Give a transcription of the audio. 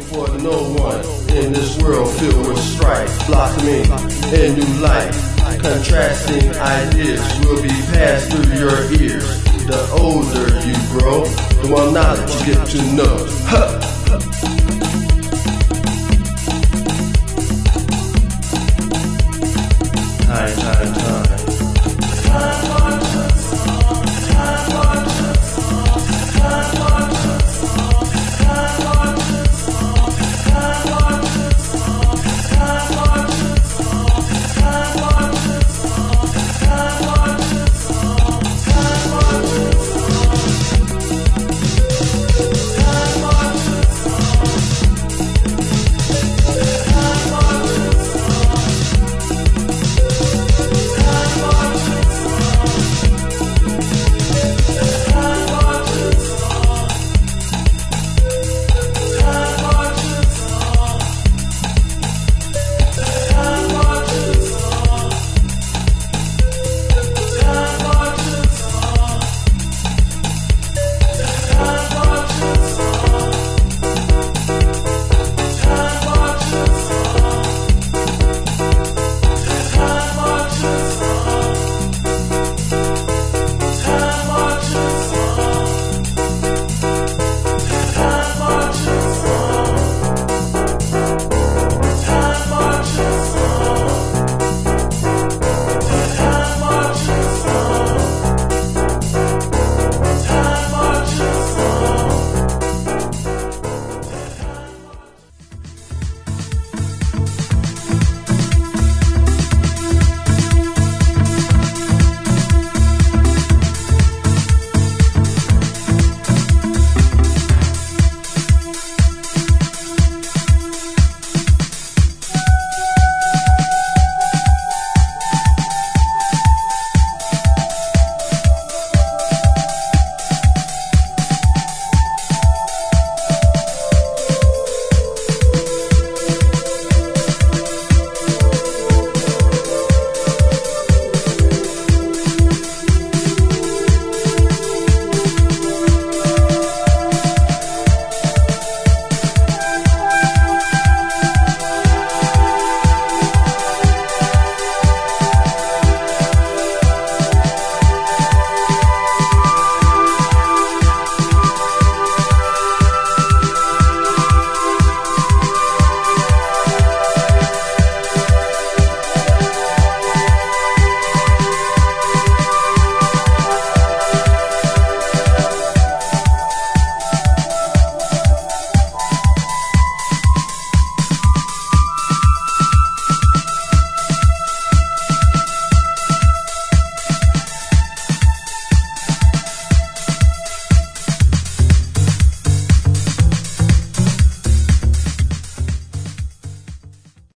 for no one in this world filled with strife, blossoming in new life. Contrasting ideas will be passed through your ears. The older you grow, the more knowledge you get to know. Huh.